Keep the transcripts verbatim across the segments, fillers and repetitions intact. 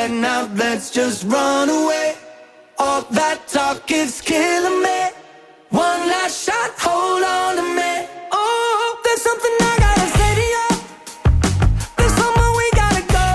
Right now, let's just run away. All that talk is killing me. One last shot, hold on to me. Oh, there's something I gotta say to you. There's somewhere we gotta go.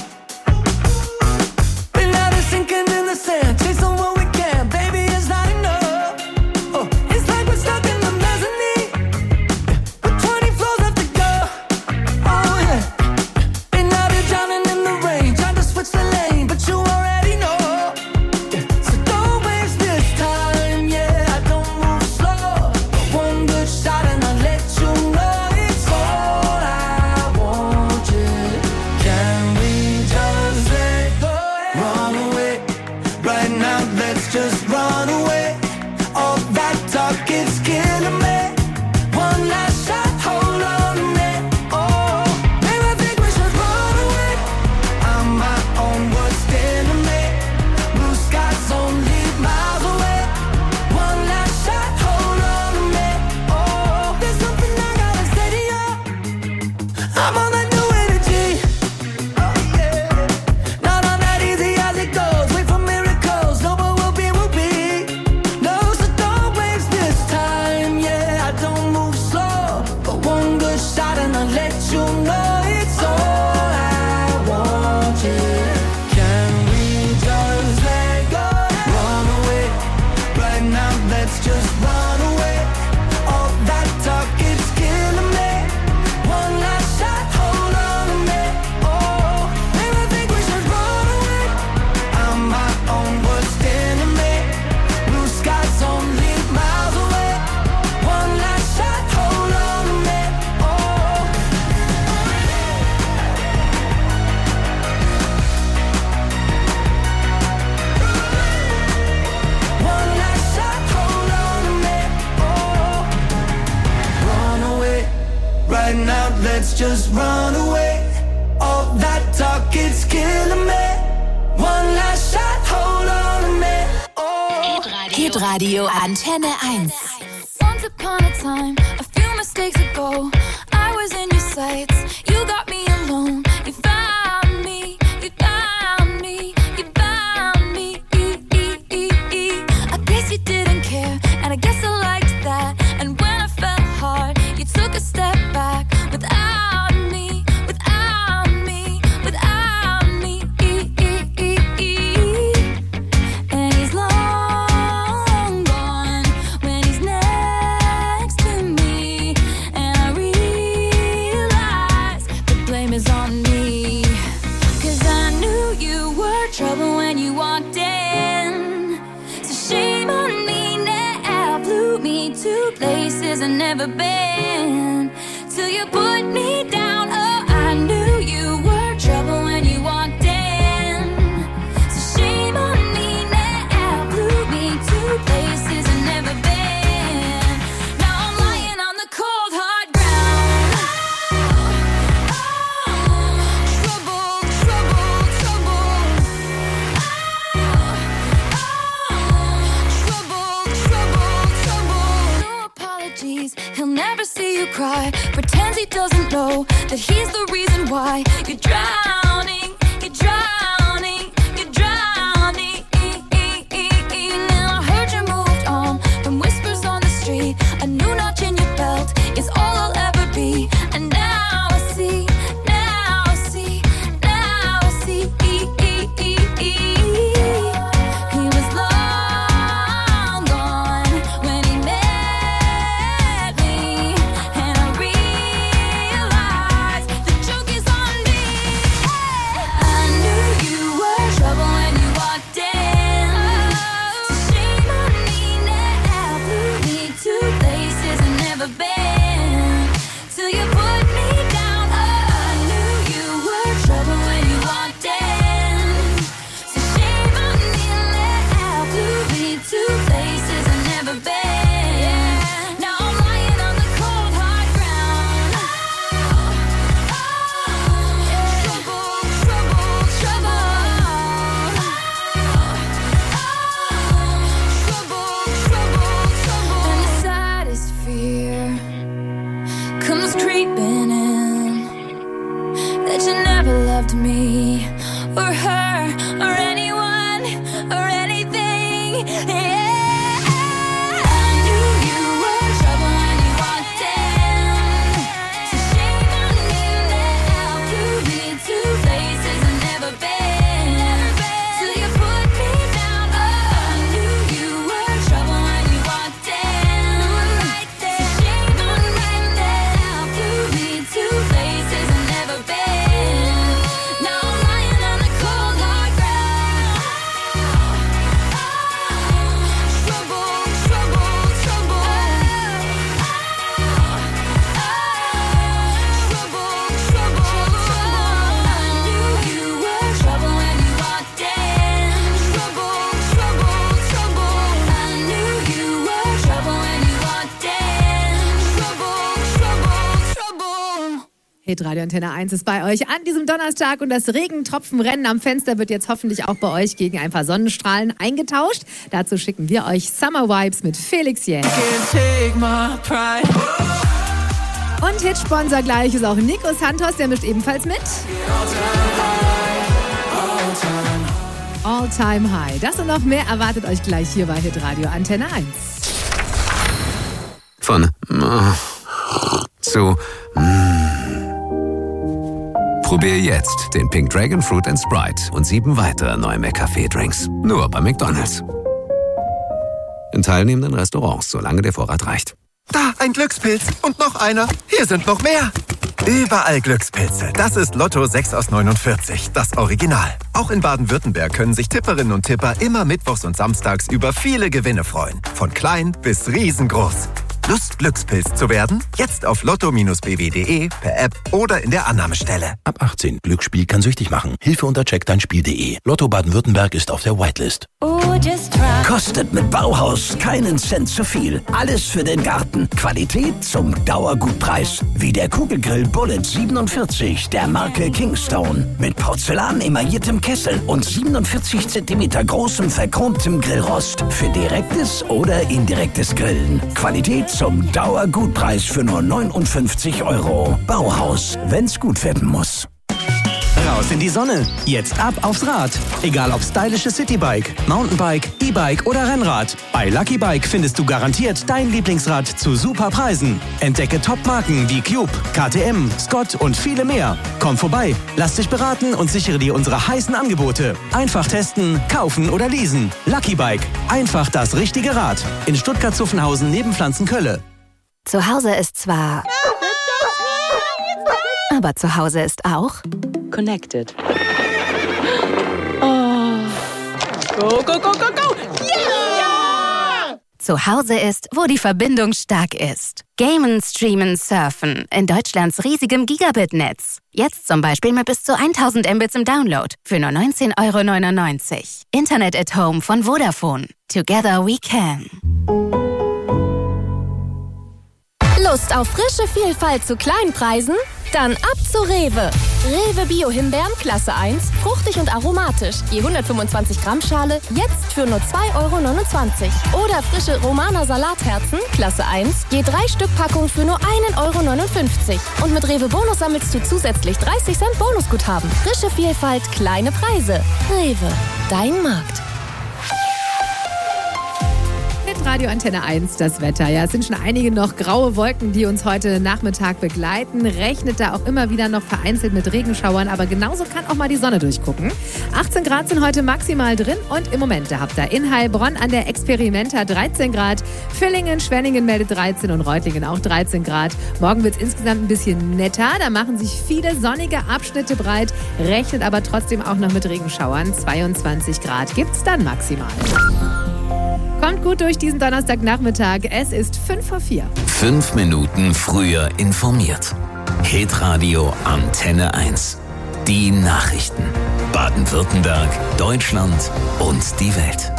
Been out of sinking in the sand, chasing what we can. Baby, it's not enough. Oh, it's like we're stuck in the mezzanine with twenty floors left to go. Oh yeah. Been out here drowning in the rain, trying to switch the lane, but you already know. Yeah. So don't waste this time. Yeah, I don't move slow. One good shot and I'll let you know it's all I want. Yeah. Can we just let go? Run away. Right now, let's just run away. All that talk is killing me. One last shot, hold on to me. Oh, maybe I think we should run away. I'm my own worst enemy. Blue skies only miles away. One last shot, hold on to me. Oh, there's something I gotta say to you. I'm on that new energy. Oh yeah. Not on that easy as it goes. Wait for miracles. No, but we'll be, we'll be. No, so don't waste this time. Yeah, I don't move slow. But one good shot and I'll let you know it's all I want. Yeah. Can we just let go? Run away. Right now, let's just run away. All that talk is killing me. One last shot, hold on to me. Oh, maybe I think we should run away. I'm my own worst enemy. Blue skies only miles away. One last shot, hold on to me. Oh, one last shot, hold on to me. Oh, run away. Right now, let's just run away. All that talk is killing me. One last shot, hold on to me. Oh. Hitradio Antenne eins. Once upon a time, a few mistakes ago, I was in your sights. You got me alone. You found me. You found me. You found me. I guess you didn't care, and I guess I liked that. And when I fell hard, you took a step back without me. Without me. Without me. And he's long gone when he's next to me. And I realize the blame is on me. 'Cause I knew you were trouble when you walked in. So shame on me now, flew me to places I've never been. Till you put me down, oh, I knew you were trouble when you walked in. So shame on me now, flew me to places I've never been. Now I'm lying on the cold hard ground. Trouble, trouble, trouble. Trouble, trouble, trouble. No apologies, he'll never see you cry. Pretends he doesn't know that he's the reason why you're drowning, you're drowning, you're drowning. Now I heard you moved on from whispers on the street. A new notch in your belt is all I'll ever be. And now I see, now I see, now I see. He was long gone when he met me. And I realized the joke is on me. I knew you were trouble when you walked in. So shame on me now, flew me to places I've never been. Till you put me down, oh, I knew you were trouble when you walked in. So shame on me now, flew me to places I've never been. Now I'm lying on the cold hard ground. Trouble, trouble, trouble. Trouble, trouble, trouble. And the saddest fear comes creeping in, that you never loved me or her Radio Antenne eins ist bei euch an diesem Donnerstag und das Regentropfenrennen am Fenster wird jetzt hoffentlich auch bei euch gegen ein paar Sonnenstrahlen eingetauscht. Dazu schicken wir euch Summer Vibes mit Felix Jähn. Und Hitsponsor gleich ist auch Nico Santos, der mischt ebenfalls mit. All Time High. Das und noch mehr erwartet euch gleich hier bei Hitradio Antenne eins. Von äh, zu mm. Probier jetzt den Pink Dragon Fruit and Sprite und sieben weitere neue McCafé-Drinks. Nur bei McDonald's. In teilnehmenden Restaurants, solange der Vorrat reicht. Da, ein Glückspilz. Und noch einer. Hier sind noch mehr. Überall Glückspilze. Das ist Lotto sechs aus neunundvierzig, das Original. Auch in Baden-Württemberg können sich Tipperinnen und Tipper immer mittwochs und samstags über viele Gewinne freuen. Von klein bis riesengroß. Lust, Glückspilz zu werden? Jetzt auf lotto Bindestrich b w punkt d e, per App oder in der Annahmestelle. Ab achtzehn. Glücksspiel kann süchtig machen. Hilfe unter check dein spiel punkt d e. Lotto Baden-Württemberg ist auf der Whitelist. Kostet mit Bauhaus keinen Cent zu viel. Alles für den Garten. Qualität zum Dauergutpreis. Wie der Kugelgrill Bullet siebenundvierzig der Marke Kingstone. Mit Porzellan emailliertem Kessel und siebenundvierzig Zentimeter großem verchromtem Grillrost. Für direktes oder indirektes Grillen. Qualität zum Dauergutpreis für nur neunundfünfzig Euro. Bauhaus, wenn's gut werden muss. Raus in die Sonne. Jetzt ab aufs Rad. Egal ob stylisches Citybike, Mountainbike, E-Bike oder Rennrad. Bei Lucky Bike findest du garantiert dein Lieblingsrad zu super Preisen. Entdecke Top-Marken wie Cube, K T M, Scott und viele mehr. Komm vorbei, lass dich beraten und sichere dir unsere heißen Angebote. Einfach testen, kaufen oder leasen. Lucky Bike. Einfach das richtige Rad. In Stuttgart-Zuffenhausen neben Pflanzenkölle. Zu Hause ist zwar... Aber zu Hause ist auch... Connected. Oh. Go, go, go, go, go! Yeah! Zu Hause ist, wo die Verbindung stark ist. Gamen, streamen, surfen. In Deutschlands riesigem Gigabit-Netz. Jetzt zum Beispiel mit bis zu tausend Mbits im Download. Für nur neunzehn Euro neunundneunzig. Internet at Home von Vodafone. Together we can. Lust auf frische Vielfalt zu kleinen Preisen? Dann ab zu Rewe. Rewe Bio-Himbeeren Klasse eins, fruchtig und aromatisch. Je hundertfünfundzwanzig Gramm Schale, jetzt für nur zwei Euro neunundzwanzig. Oder frische Romaner Salatherzen Klasse eins, je drei Stück Packung für nur ein Euro neunundfünfzig. Und mit Rewe Bonus sammelst du zusätzlich dreißig Cent Bonusguthaben. Frische Vielfalt, kleine Preise. Rewe, dein Markt. Radio Antenne eins, das Wetter. Ja, es sind schon einige noch graue Wolken, die uns heute Nachmittag begleiten. Rechnet da auch immer wieder noch vereinzelt mit Regenschauern, aber genauso kann auch mal die Sonne durchgucken. achtzehn Grad sind heute maximal drin und im Moment, da habt ihr in Heilbronn an der Experimenta dreizehn Grad, Villingen, Schwenningen meldet dreizehn und Reutlingen auch dreizehn Grad. Morgen wird es insgesamt ein bisschen netter, da machen sich viele sonnige Abschnitte breit, rechnet aber trotzdem auch noch mit Regenschauern. zweiundzwanzig Grad gibt's dann maximal. Kommt gut durch diesen Donnerstagnachmittag. Es ist fünf vor vier. Fünf Minuten früher informiert. Hitradio Antenne eins. Die Nachrichten. Baden-Württemberg, Deutschland und die Welt.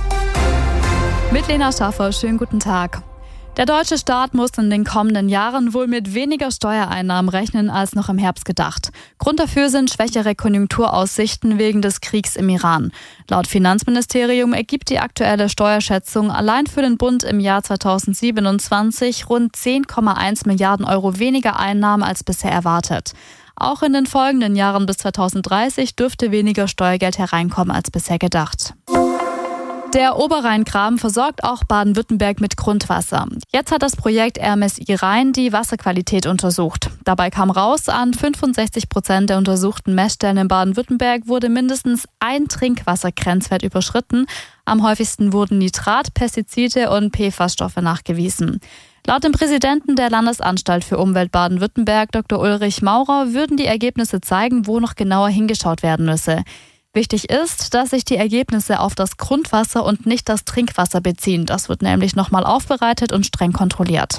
Mit Lena Schaffer, schönen guten Tag. Der deutsche Staat muss in den kommenden Jahren wohl mit weniger Steuereinnahmen rechnen als noch im Herbst gedacht. Grund dafür sind schwächere Konjunkturaussichten wegen des Kriegs im Iran. Laut Finanzministerium ergibt die aktuelle Steuerschätzung allein für den Bund im Jahr zweitausendsiebenundzwanzig rund zehn Komma eins Milliarden Euro weniger Einnahmen als bisher erwartet. Auch in den folgenden Jahren bis zweitausenddreißig dürfte weniger Steuergeld hereinkommen als bisher gedacht. Der Oberrheingraben versorgt auch Baden-Württemberg mit Grundwasser. Jetzt hat das Projekt R M S I Rhein die Wasserqualität untersucht. Dabei kam raus, an fünfundsechzig Prozent der untersuchten Messstellen in Baden-Württemberg wurde mindestens ein Trinkwassergrenzwert überschritten. Am häufigsten wurden Nitrat, Pestizide und P F A S-Stoffe nachgewiesen. Laut dem Präsidenten der Landesanstalt für Umwelt Baden-Württemberg, Doktor Ulrich Maurer, würden die Ergebnisse zeigen, wo noch genauer hingeschaut werden müsse. Wichtig ist, dass sich die Ergebnisse auf das Grundwasser und nicht das Trinkwasser beziehen. Das wird nämlich nochmal aufbereitet und streng kontrolliert.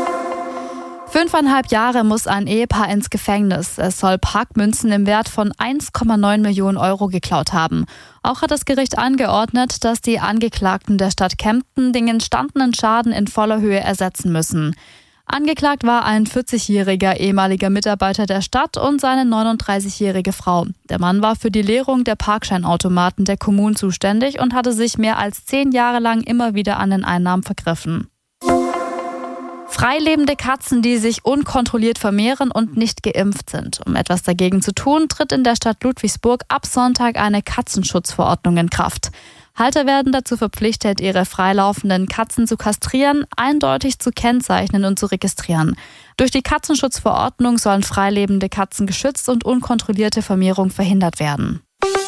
Fünfeinhalb Jahre muss ein Ehepaar ins Gefängnis. Es soll Parkmünzen im Wert von eins Komma neun Millionen Euro geklaut haben. Auch hat das Gericht angeordnet, dass die Angeklagten der Stadt Kempten den entstandenen Schaden in voller Höhe ersetzen müssen. Angeklagt war ein vierzigjähriger ehemaliger Mitarbeiter der Stadt und seine neununddreißigjährige Frau. Der Mann war für die Leerung der Parkscheinautomaten der Kommunen zuständig und hatte sich mehr als zehn Jahre lang immer wieder an den Einnahmen vergriffen. Freilebende Katzen, die sich unkontrolliert vermehren und nicht geimpft sind. Um etwas dagegen zu tun, tritt in der Stadt Ludwigsburg ab Sonntag eine Katzenschutzverordnung in Kraft. Halter werden dazu verpflichtet, ihre freilaufenden Katzen zu kastrieren, eindeutig zu kennzeichnen und zu registrieren. Durch die Katzenschutzverordnung sollen freilebende Katzen geschützt und unkontrollierte Vermehrung verhindert werden.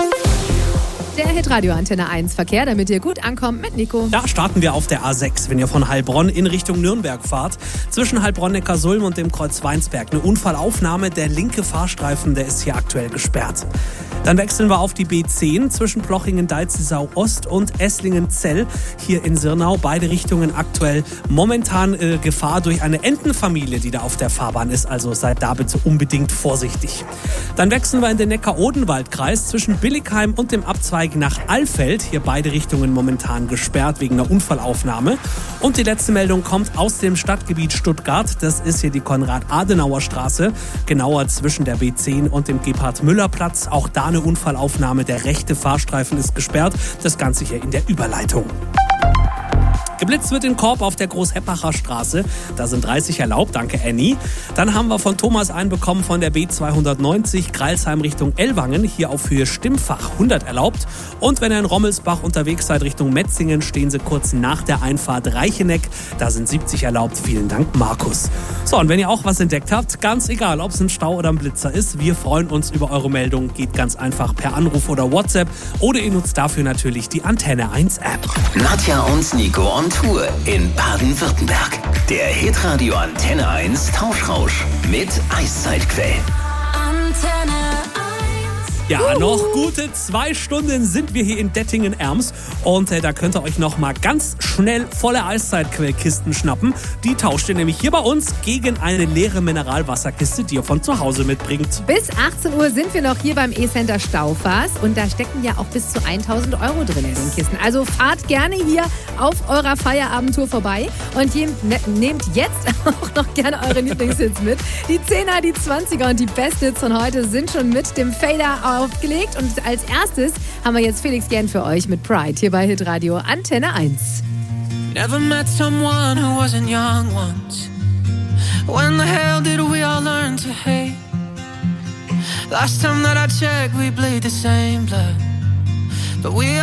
Der Hitradio Antenne eins Verkehr, damit ihr gut ankommt mit Nico. Da starten wir auf der A sechs, wenn ihr von Heilbronn in Richtung Nürnberg fahrt. Zwischen Heilbronn-Neckarsulm und dem Kreuz Weinsberg eine Unfallaufnahme. Der linke Fahrstreifen, der ist hier aktuell gesperrt. Dann wechseln wir auf die B zehn zwischen Plochingen-Deizisau-Ost und Esslingen-Zell hier in Sirnau. Beide Richtungen aktuell momentan äh, Gefahr durch eine Entenfamilie, die da auf der Fahrbahn ist. Also seid da bitte unbedingt vorsichtig. Dann wechseln wir in den Neckar-Odenwald-Kreis zwischen Billigheim und dem Abzweig nach Alfeld. Hier beide Richtungen momentan gesperrt wegen einer Unfallaufnahme. Und die letzte Meldung kommt aus dem Stadtgebiet Stuttgart. Das ist hier die Konrad-Adenauer-Straße, genauer zwischen der B zehn und dem Gebhard-Müller-Platz. Auch da eine Unfallaufnahme. Der rechte Fahrstreifen ist gesperrt. Das Ganze hier in der Überleitung. Geblitzt wird in Korb auf der Großheppacher Straße. Da sind dreißig erlaubt, danke Annie. Dann haben wir von Thomas einen bekommen von der B zweihundertneunzig, Greilsheim Richtung Ellwangen. Hier auf Höhe Stimmfach hundert erlaubt. Und wenn ihr in Rommelsbach unterwegs seid Richtung Metzingen, stehen sie kurz nach der Einfahrt Reicheneck. Da sind siebzig erlaubt. Vielen Dank, Markus. So, und wenn ihr auch was entdeckt habt, ganz egal, ob es ein Stau oder ein Blitzer ist, wir freuen uns über eure Meldung. Geht ganz einfach per Anruf oder WhatsApp. Oder ihr nutzt dafür natürlich die Antenne eins App. Nadja und Nico on Tour in Baden-Württemberg. Der Hitradio Antenne eins Tauschrausch mit Eiszeitquell. Antenne Ja, noch gute zwei Stunden sind wir hier in Dettingen-Erms und äh, da könnt ihr euch noch mal ganz schnell volle Eiszeitquellkisten schnappen. Die tauscht ihr nämlich hier bei uns gegen eine leere Mineralwasserkiste, die ihr von zu Hause mitbringt. Bis achtzehn Uhr sind wir noch hier beim E-Center Staufass und da stecken ja auch bis zu tausend Euro drin in den Kisten. Also fahrt gerne hier auf eurer Feierabendtour vorbei und je, ne, nehmt jetzt auch noch gerne eure Lieblingshits mit. Die Zehner, die Zwanziger und die Best-Hits von heute sind schon mit dem Fader aufgelegt und als erstes haben wir jetzt Felix Gern für euch mit Pride hier bei Hitradio Antenne eins. Never met someone who wasn't young once. When the hell did we all learn to hate? Last time that I checked, we bleed the same blood. But we